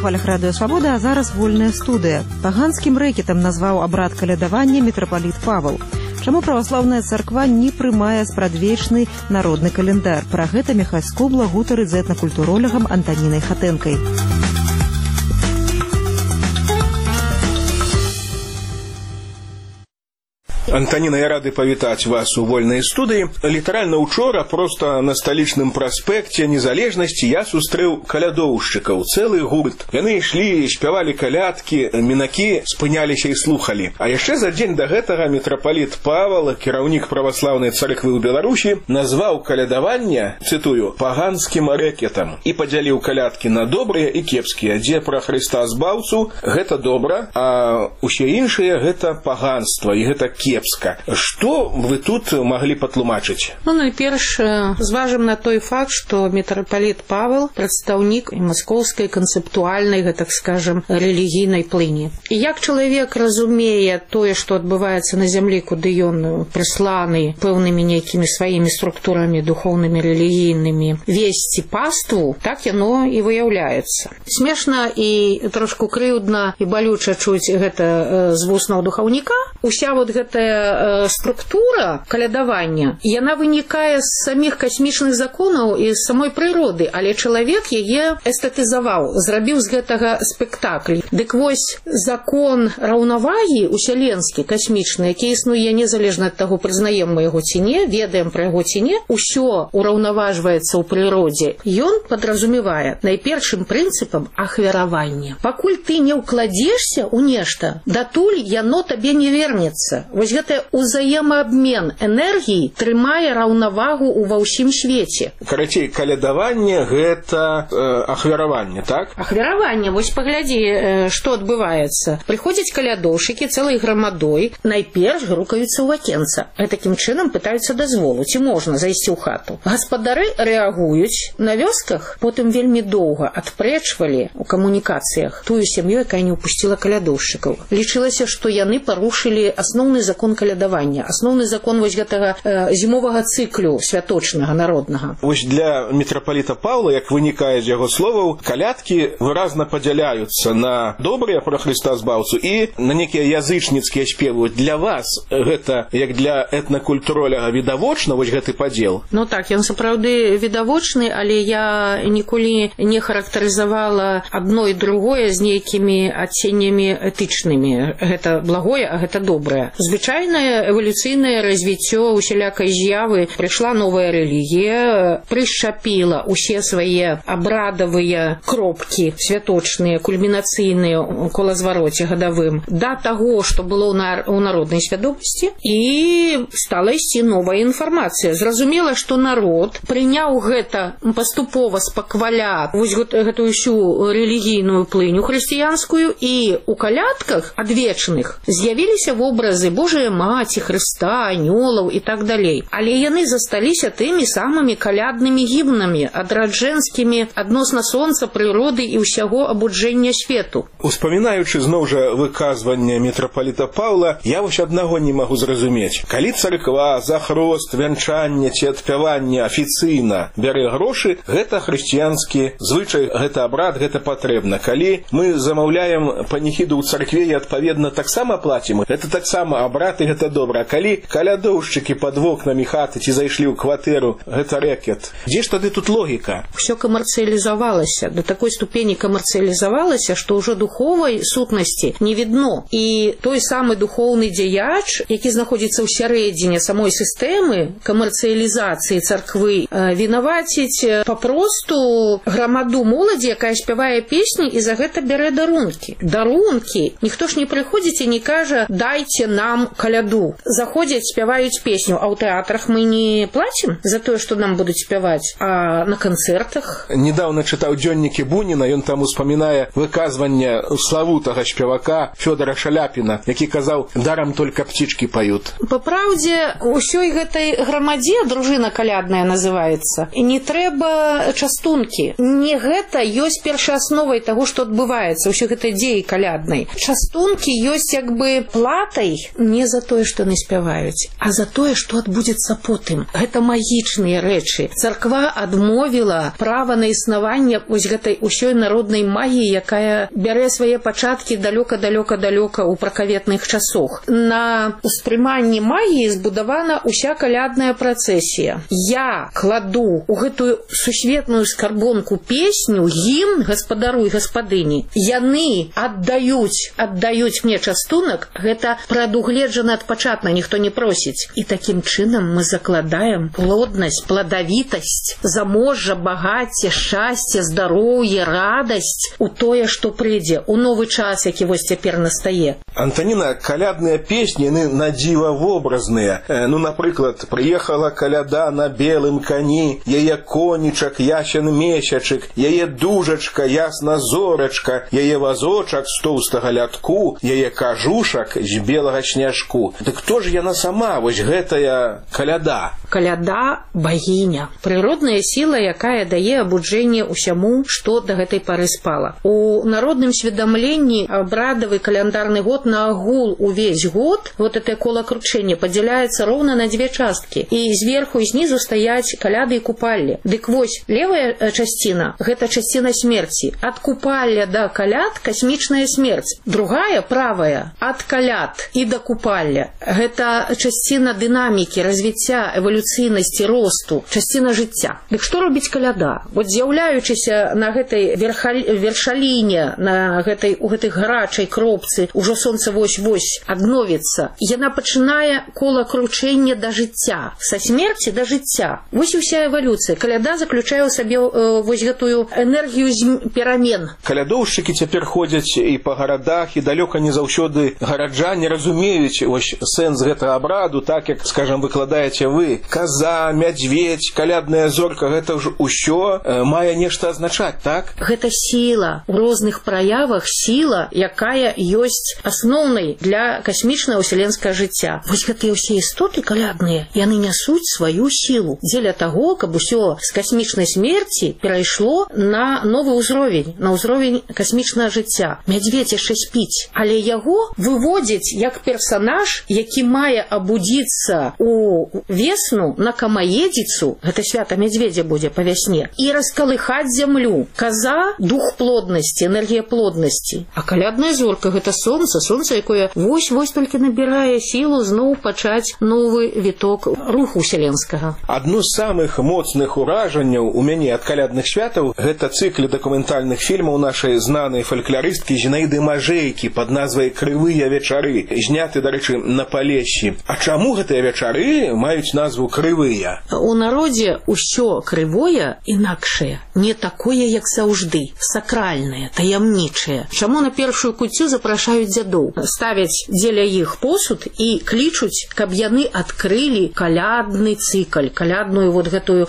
хвалях радыё Свабода, а зараз вольная студыя. Паганскім рэкетам назваў абрад калядавання мітрапаліт Павал. Чаму праваслаўная царква не прымае спрадвечны народны календар? Пра гэта Міхась Скобла гутарыць з этнакультуролягам Антанінай Хатэнкай. Антаніна, я рады павітаць вас у вольнай студыі. Літаральна учора проста на сталічным праспекце Незалежнасці я сустрэў калядоўшчыкаў, цэлы гурт. Яны ішлі, спявалі калядкі, мінакі спыняліся і слухалі. А яшчэ за дзень да гэтага мітрапаліт Павал, кіраўнік праваслаўнай царквы ў Беларусі, назваў калядаванне, цытую, паганскім рэкетам і падзяліў калядкі на добрыя і кепскія. Дзе пра Хрыста збаўцу гэта добра, а ўсе іншыя гэта паганства і гэта кепска. Што вы тут маглі патлумачыць? Найперш зважым на той факт, што мітрапаліт Павел прадстаўнік маскоўскай канцэптуальнай, так скажем, рэлігійнай плыні. І як чалавек разумее тое, што адбываецца на зямлі, куды ён прысланы пэўнымі нейкімі сваімі структурамі духоўнымі, рэлігійнымі, весці паству, так яно і выяўляецца. Смешна і трошку крыўдна і балюча чуць гэта з вуснаў духаўніка. Уся вот гэтая структура калядавання, яна вынікае з саміх касмічных законаў і з самой прыроды, але чалавек яе эстэтызаваў, зрабіў з гэтага спектакль. Дык вось закон раўнавагі усяленскі, касмічны, які існуе незалежна ад таго, прызнаем мы яго ці не, ведаем пра яго ці не, усё ураўнаважваецца ў прыродзе. Ён падразумевае найпершым прынцыпам ахвяравання. Пакуль ты не ўкладзешся ў нешта, датуль яно табе не вернецца. Вось гэта ўзаемаабмен энергіі трымае раўнавагу ува ўсім свеце. Карацей, калядаванне гэта ахвяраванне, так? Ахвяраванне, вось паглядзі, што адбываецца. Прыходзяць калядоўшчыкі цэлай грамадой, найперш грукаюцца ў акенца. Такім чынам пытаюцца дазволу, ці можна зайсці ў хату. Гаспадары рэагуюць. На вёсках потым вельмі доўга адпрэчвалі ў камунікацыях тую сям'ю, якая не ўпусціла калядоўшчыкаў. Лічылася, што яны парушылі асноўны закон калядавання, асноўны закон вось гэтага зімовага цыклю святочнага, народнага. Вось для мітрапаліта Павла, як вынікае з яго словаў, калядкі выразна падзяляюцца на добрыя пра Хрыста збаўцу і на нейкія язычніцкія спевы. Для вас гэта, як для этнакультуроляга, відавочна вось гэты падзел? Так, ён сапраўды відавочны, але я ніколі не характарызавала адно і другое з нейкімі адценнямі этычнымі. Гэта благое, а гэта добрае. Звычайнае эвалюцыйнае развіццё усялякай з'явы, прыйшла новая рэлігія, прышчапіла усе свае абрадавыя кропкі святочныя, кульмінацыйныя у колазвароце гадавым да таго, што было ў народнай свядомасці, і стала ісці новая інфармацыя. Зразумела, што народ прыняў гэта паступова спакваля вось гэтую ўсю рэлігійную плыню хрысціянскую, і у калядках адвечных з'явіліся вобразы Божая Маці, Хрыста, анёлаў і так далей. Але яны засталіся тымі самымі каляднымі гімнамі, адраджэнскімі адносна сонца, прыроды і ўсяго абуджэння свету. Успамінаючы зноў жа выказванне мітрапаліта Павла, я вось аднаго не магу зразумець. Калі царква за хрост, вянчанне ці адпяванне афіцыйна бярэ грошы, гэта хрысціянскі звычай, гэта абрад, гэта патрэбна. Калі мы замаўляем паніхіду ў царкве і адпаведна таксама плацім, гэта таксама абрад і гэта добра. А калі калядоўшчыкі пад вокнамі хаты ці зайшлі ў кватэру, гэта рэкет. Дзе ж тады тут логіка? Усё камерцыялізавалася, да такой ступені камерцыялізавалася, што ўжо духовай сутнасці не відно. І той самы духоўны дзеяч, які знаходзіцца ў сярэдзіне самой сістэмы камерцыялізацыі царквы, вінаваціць папросту грамаду моладзі, якая спявае песні і за гэта бярэ дарункі. Дарункі! Ніхто ж не прыходзіць і не кажа «дайце нам каляду». Заходзяць, спяваюць песню, а ў тэатрах мы не плацім за тое, што нам будуць спяваць, а на канцэртах. Недаўна чытаў дзённікі Буніна, ён там успамінае выказванне славутага спевака Фёдора Шаляпіна, які казаў «дарам только птички поют». Па праўдзе, усёй гэтай грамадзе, дружына калядная называецца, і не трэба частункі. Не гэта ёсць першаасновай таго, што адбываецца, ўсё гэта дзеі каляднай. Частункі ёсць як бы платай не за за тое, што яны спяваюць, а за тое, што адбудзецца потым. Гэта магічныя рэчы. Царква адмовіла права на існаванне вось гэтай усёй народнай магіі, якая бярэ свае пачаткі далёка-далёка-далёка ў пракаветных часах. На успрыманні магіі збудавана ўся калядная працэсія. Я кладу ў гэтую сусветную скарбонку песню, гімн гаспадару і гаспадыні. Яны аддаюць мне частунак, гэта прадугледжана адпачатна, ніхто не просіць. І такім чынам мы закладаем плоднасць, пладавітасць, заможжа, багацце, шчасце, здароўе, радасць у тое, што прыйдзе, у новы час, які вось цяпер настае. Антаніна, калядныя песні, яны надзіва вобразныя. Напрыклад, прыехала каляда на белым коні, яе конічак, ясен месячык, яе дужачка, ясна зорачка, яе вазочак з тоўстага лядку, яе кажушак з белага сняжку. Дык хто ж яна сама, вось гэтая каляда? Каляда – багіня. Прыродная сіла, якая дае абуджэнне ўсяму, што да гэтай пары спала. У народным сведамленні абрадавы каляндарны год на агул увесь год, вот это колакручэнне, падзяляецца роўна на дзве часткі. І зверху і знізу стаяць каляды і купаллі. Дык вось, левая часціна – гэта часціна смерці. Ад купалля да каляд – касмічная смерць. Другая, правая, ад каляд і да купалля. Гэта часціна дынамікі, развіцця, эвалюцыйнасці, росту, часціна жыцця. Дык што робіць каляда? Вот з'яўляючыся на гэтай вершаліне, у гэтай гарачай кропцы, ужо сонца вось-вось адновіцца, яна пачынае колакручэнне да жыцця, са смерці да жыцця. Вось і ўся эвалюцыя. Каляда заключае ў сабе вось гэтую энергію перамен. Калядоўшчыкі цяпер ходзяць і па гарадах, і далёка не заўсёды гараджане разумеюць вось сэнс гэтага абраду, так як, скажам, выкладаеце вы. Каза, мядзведзь, калядная зорка, гэта ж усё мае нешта азначаць, так? Гэта сіла. У розных праявах сіла, якая ёсць асноўнай для касмічнага ўселенскага жыцця. Вось гэтыя ўсе істоты калядныя, яны нясуць сваю сілу дзеля таго, каб усё з касмічнай смерці перайшло на новы ўзровень, на ўзровень касмічнага жыцця. Мядзведзь яшчэ спіць, але яго выводзяць як персанаж, які мае абудзіцца у весну на камаедзіцу, гэта свята мядзведзя будзе па вясне, і раскалыхаць зямлю. Каза – дух плоднасці, энергія плоднасці. А калядная зорка – гэта сонца, якое вось-вось толькі набірае сілу зноў пачаць новы віток руху ўселенскага. Адно з самых моцных уражанняў у мяне ад калядных святаў – гэта цыкл дакументальных фільмаў нашай знанай фалькларысткі Зінаіды Мажэйкі пад назвай «Крывыя вечары», зняты, дарэчы, на Палессі. А чаму гэтыя вечары маюць назву крывыя? У народзе ўсё крывое інакшае, не такое, як заўжды, сакральнае, таямнічае. Чаму на першую куццю запрашаюць дзядоў? Ставяць дзеля іх посуд і клічуць, каб яны адкрылі калядны цыкл, калядную вот гэтую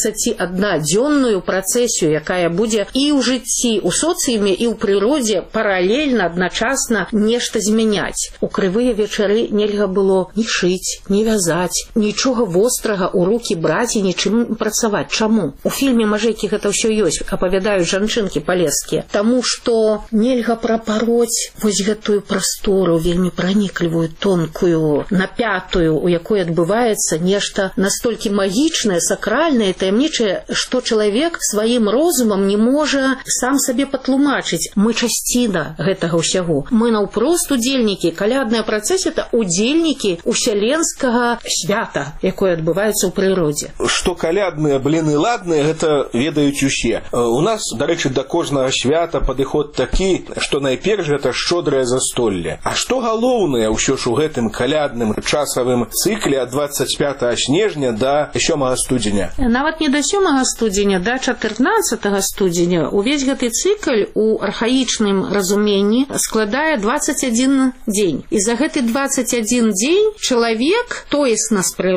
21-дзённую працэсію, якая будзе і ў жыцці, у соцыуме, і ў прыродзе паралельна, адначасна нешта змяняць. У крывыя вечары нельга было ні шыць, ні вязаць, нічога вострага ў рукі браць і нічым працаваць. Чаму? У фільме Мажэйкі гэта ўсё ёсць, апавядаюць жанчынкі палескія. Таму што нельга прапароць вось гэтую прастору, вельмі праніклівую, тонкую, напятую, у якой адбываецца нешта настолькі магічнае, сакральнае, таямнічае, што чалавек сваім розумам не можа сам сабе патлумачыць. Мы часціна гэтага ўсяго. Мы наўпрост удзельнікі. Калядная працэсія – это удзельнікі ўселенскага свята, якое адбываецца ў прыродзе. Што калядныя бліны ладныя, гэта ведаюць усе. У нас, дарэчы, да кожнага свята падыход такі, што найперш гэта шчодрае застолле. А што галоўнае ўсё ж у гэтым калядным часавым цыкле ад 25 снежня да 7 студзеня? Нават не да 7 студзеня, да 14 студзеня увесь гэты цыкл у архаічным разуменні складае 21 дзень. І за гэты 21 дзень чалавек тоесна з прыродай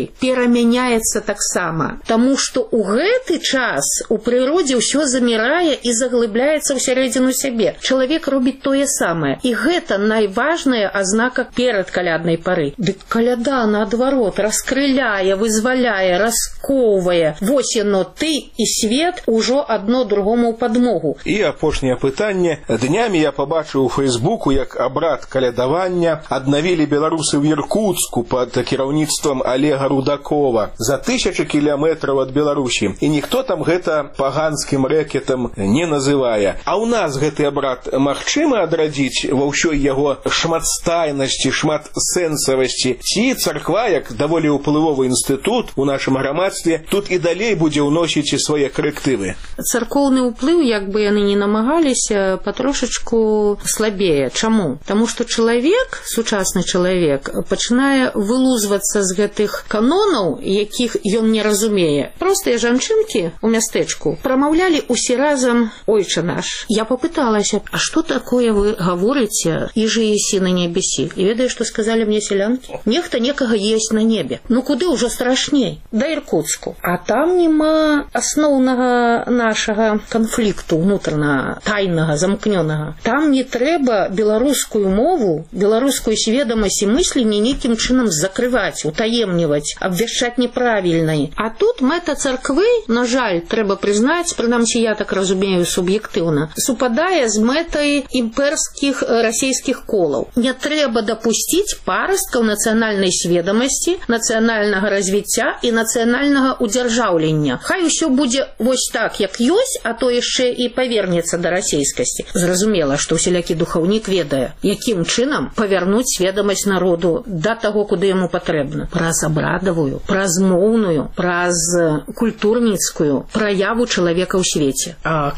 царквы перамяняецца таксама, таму што ў гэты час у прыродзе ўсё замірае і заглыбляецца ўсярэдзіну сябе. Чалавек робіць тое самае. І гэта найважная азнака перад каляднай пары. Дык каляда, наадварот, раскрыляе, вызваляе, раскоўвае. Вось яно, ты і свет ужо адно другому ў падмогу. І апошняе пытанне. Днямі я пабачыў у Фейсбуку, як абрад калядавання аднавілі беларусы ў Іркуцку пад кіраўніцтвам Олега Рудакова за 1000 кіламетраў ад Беларусі. І ніхто там гэта паганскім рэкетам не называе. А ў нас гэты абрад магчыма адрадзіць ва ўсёй яго шматстайнасці, шматсэнсавасці? Ці царква, як даволі ўплывовы інстытут у нашым грамадстве, тут і далей будзе ўносіць свае карэктывы? Царкоўны ўплыў, як бы яны не намагаліся, патрошачку слабее. Чаму? Таму што чалавек, сучасны чалавек, пачынае вылузвацца з гэтых канонаў, якіх ён не разумее. Простыя жанчынкі ў мястэчку прамаўлялі усе разам «Ойче наш». Я попыталася, а што такое вы гаворыце «Іжы єсі на небесі»? І ведаеш, што сказалі мне селянкі? Нехта некага есть на небе. Ну куды ўжо страшней? Да Іркуцку. А там нема асноўнага нашага канфлікту унутранага, тайнага, замкнёнага. Там не трэба беларускую мову, беларускую сведамасць і мысленне нейкім чынам закрываць, утаемніваць, абвяшчаць неправільнай. А тут мэта царквы, на жаль, трэба прызнаць, прынамсі я так разумею суб'ектыўна, супадае з мэтай імперскіх расійскіх колаў. Не трэба дапусціць парасткаў нацыянальнай сведамасці, нацыянальнага развіцця і нацыянальнага удзяржаўлення. Хай усё будзе вось так, як ёсць, а то яшчэ і павернецца да расейскасці. Зразумела, што ўсялякі духаўнік ведае, якім чынам павярнуць сведамасць народу да таго, куды яму патрэбна. Праз абрадавую, праз моўную, праз культурніцкую праяву чалавека ў свеце. А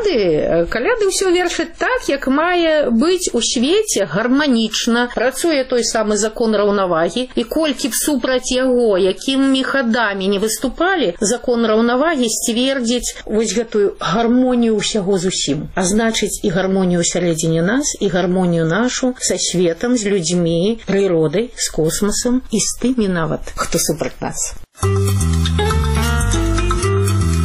каляды ўсё вершаць так, як мае быць у свеце гарманічна. Працуе той самы закон раўнавагі, і колькі б супраць яго, якімі хадамі не выступалі, закон раўнавагі сцвердзіць вось гэтую гармонію ўсяго зусім. А значыць, і гармонію сярэдзіне нас, і гармонію нашу са светам, з людзьмі, прыродай, з космасам і з тымі нават, хто супраць нас.